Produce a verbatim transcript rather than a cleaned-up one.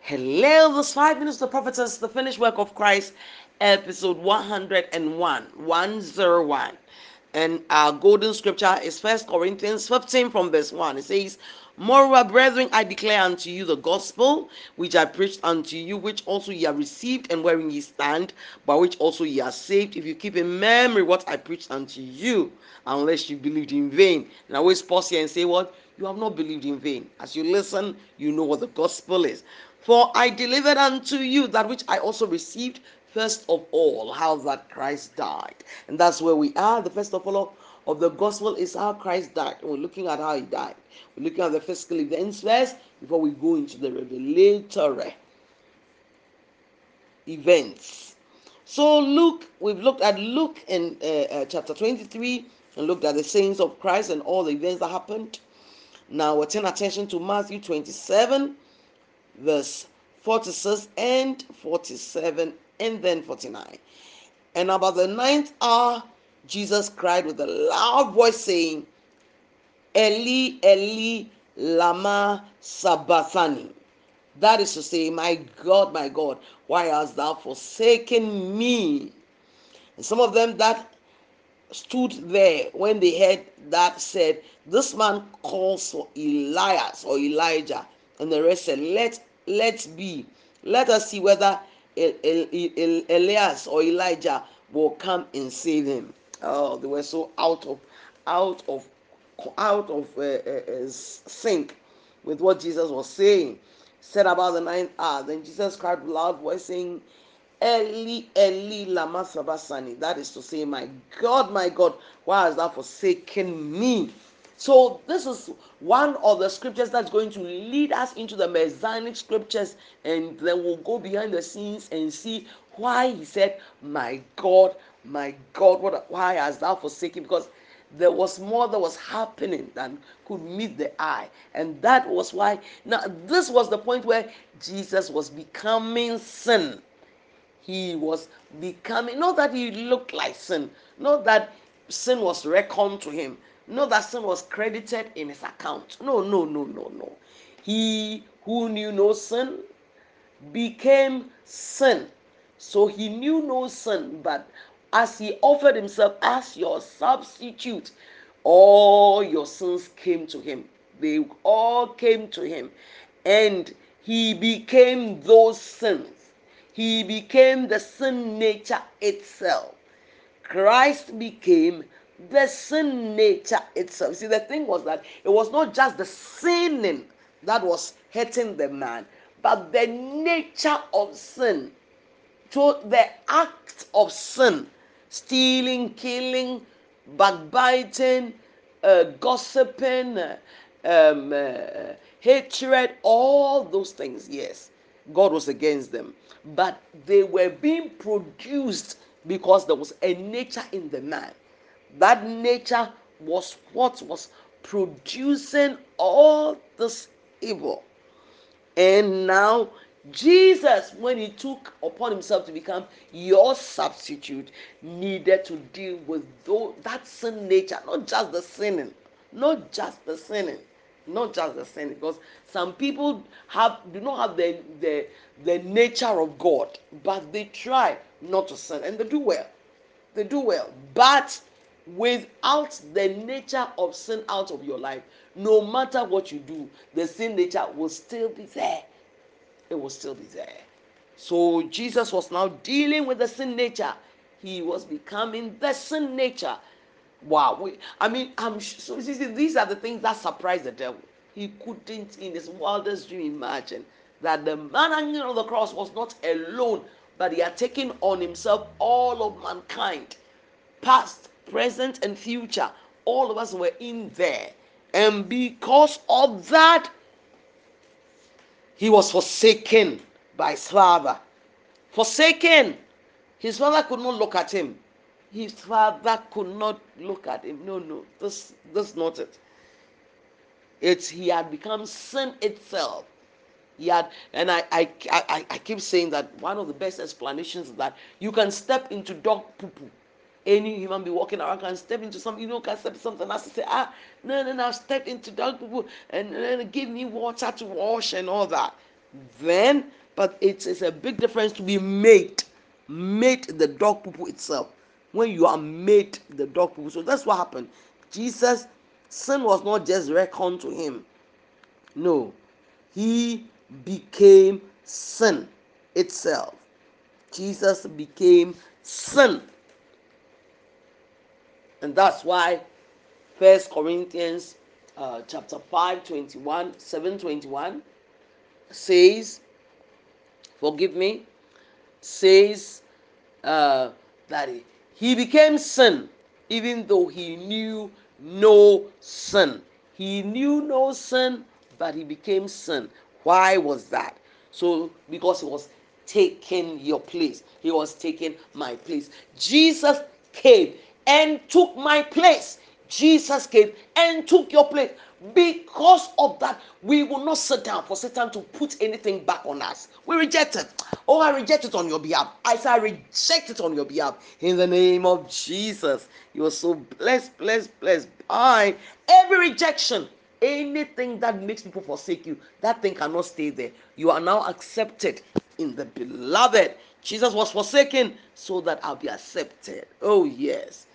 Hello, this five minutes to prophetess, the finished work of Christ, episode one hundred one, one oh one. And our golden scripture is First Corinthians fifteen from verse one. It says, moreover, brethren, I declare unto you the gospel which I preached unto you, which also ye have received, and wherein ye stand, by which also ye are saved, if you keep in memory what I preached unto you, unless you believed in vain. And I always pause here and say, what? You have not believed in vain. As you listen, you know what the gospel is. For I delivered unto you that which I also received, first of all, how that Christ died. And that's where we are. The first of all of the gospel is how Christ died. We're looking at how he died. We're looking at the physical events first before we go into the revelatory events. So Luke, we've looked at Luke in uh, uh, chapter twenty-three and looked at the sayings of Christ and all the events that happened. Now we're turning attention to Matthew twenty-seven, verse forty-six and forty-seven, and then forty-nine. And about the ninth hour, Jesus cried with a loud voice, saying, Eli, Eli, lama sabachthani. That is to say, my God, my God, why hast thou forsaken me? And some of them that stood there when they heard that said, this man calls for Elias or Elijah. And the rest said, let let be, let us see whether Elias or Elijah will come and save him. Oh, they were so out of out of out of uh, uh, uh, sync with what Jesus was saying. Said about the ninth hour, then Jesus cried with loud voice, saying, Eli, Eli, lama sabachthani. That is to say, my God, my God, why hast thou forsaken me? So this is one of the scriptures that's going to lead us into the Messianic scriptures, and then we'll go behind the scenes and see why he said, my God, my God, what, why hast thou forsaken? Because there was more that was happening than could meet the eye, and that was why. Now this was the point where Jesus was becoming sin. He was becoming, not that he looked like sin, not that sin was reckoned to him, not that sin was credited in his account. No, no, no, no, no. He who knew no sin became sin. So he knew no sin, but as he offered himself as your substitute, all your sins came to him. They all came to him, and he became those sins. He became the sin nature itself. Christ became the sin nature itself. See, the thing was that it was not just the sinning that was hurting the man, but the nature of sin. So the act of sin, stealing, killing, backbiting, uh, gossiping, uh, um, uh, hatred, all those things, yes, God was against them. But they were being produced because there was a nature in the man. That nature was what was producing all this evil. And now, Jesus, when he took upon himself to become your substitute, needed to deal with that sin nature, not just the sinning, not just the sinning, not just the sinning, because some people have do not have the the the nature of God, but they try not to sin and they do well. They do well, but without the nature of sin out of your life, no matter what you do, the sin nature will still be there. It will still be there. So Jesus was now dealing with the sin nature. He was becoming the sin nature. Wow. We, I mean, I'm so see, these are the things that surprise the devil. He couldn't, in his wildest dream, imagine that the man hanging on the cross was not alone, but he had taken on himself all of mankind, past, present, and future. All of us were in there. And because of that, he was forsaken by his father. Forsaken. His father could not look at him. His father could not look at him. No, no, this, this is not it. It's he had become sin itself. He had, and I, I, I, I keep saying that one of the best explanations is that you can step into dog poo poo. Any human being walking around can step into something, you know, can step into something else and say, ah, no, no, no, step into dog poo poo and then give me water to wash and all that. Then But it is a big difference to be made, made the dog poo itself. When you are made the dog poo, so that's what happened. Jesus, sin was not just reckoned to him. No, he became sin itself. Jesus became sin, and that's why First Corinthians uh, chapter five twenty one seven twenty one says, forgive me, says uh, that he, he became sin even though he knew no sin. He knew no sin, but he became sin. Why was that? So, because he was taking your place, he was taking my place. Jesus came and took my place. Jesus came and took your place. Because of that, we will not sit down for Satan to put anything back on us. We reject it. Oh, I reject it on your behalf. I say I reject it on your behalf. In the name of Jesus. You are so blessed, blessed, blessed by every rejection. Anything that makes people forsake you, that thing cannot stay there. You are now accepted in the beloved. Jesus was forsaken so that I'll be accepted. Oh, yes.